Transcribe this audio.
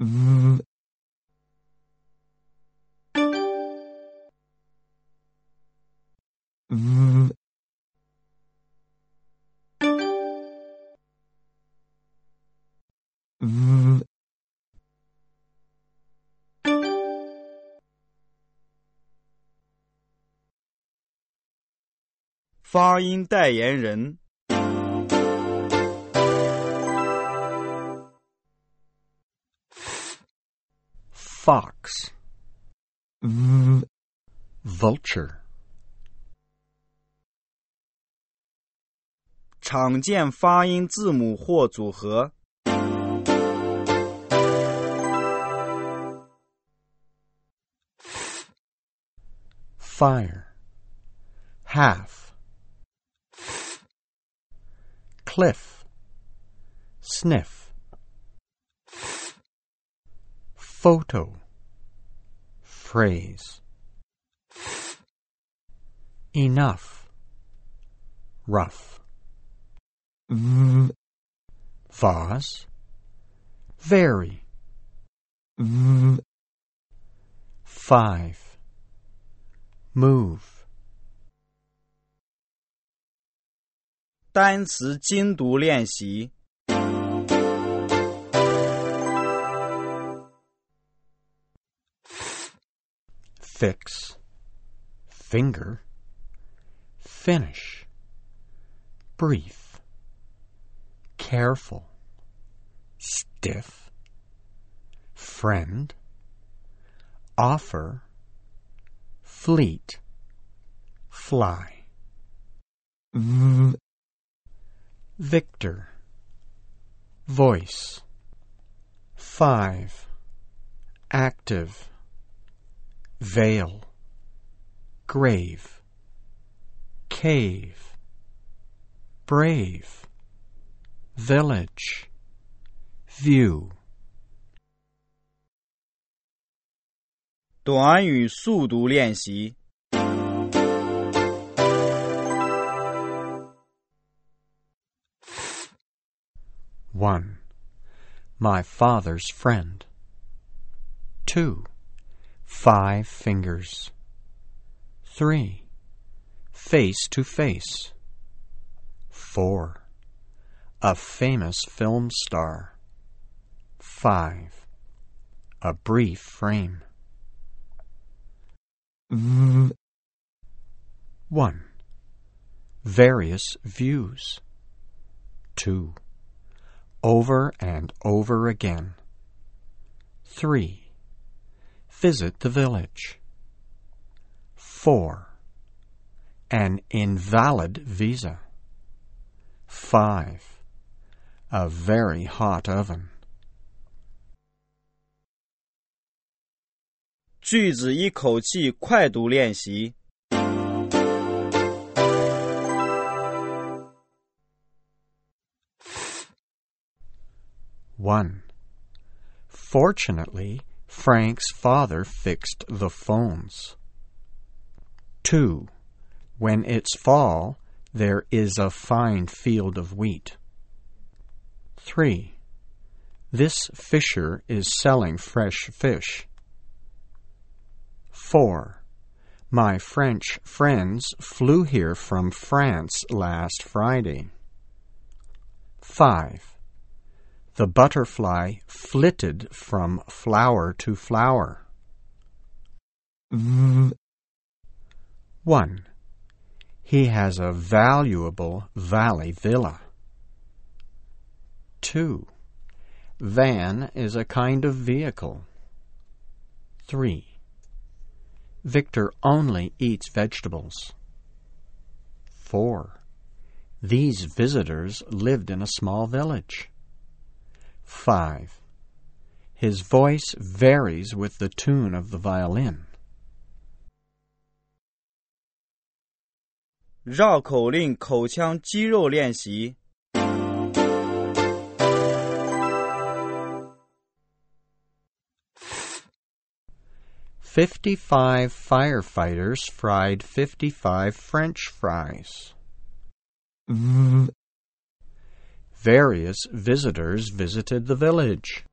v, v, v, 发音代言人 Fox, v, vulture, 常见发音字母或组合 fire, half, cliff, sniff, photo, phrase, enough, rough, v, vase, very, v, 5, move, 单词精读练习 fix, finger, finish, brief, careful, stiff, friend, offer, fleet, fly, v, victor, voice, 5, active, veil, grave, cave, brave, village, view. 短语速读练习 1. My father's friend. 2. 5 fingers. 3. Face to face. 4. A famous film star. 5. A brief frame. v, 1. Various views. 2. Over and over again. 3. Visit the village. 4. An invalid visa. 5. A very hot oven. 句子一口气快读练习 1. Fortunately, Frank's father fixed the phones. 2. When it's fall, there is a fine field of wheat. 3. This fisher is selling fresh fish. 4. My French friends flew here from France last Friday. 5. The butterfly flitted from flower to flower. v, 1. He has a valuable valley villa. 2. Van is a kind of vehicle. 3. Victor only eats vegetables. 4. These visitors lived in a small village. 5. His voice varies with the tune of the violin. 绕口令口腔肌肉练习 55 firefighters fried 55 French fries. v, Various visitors visited the village.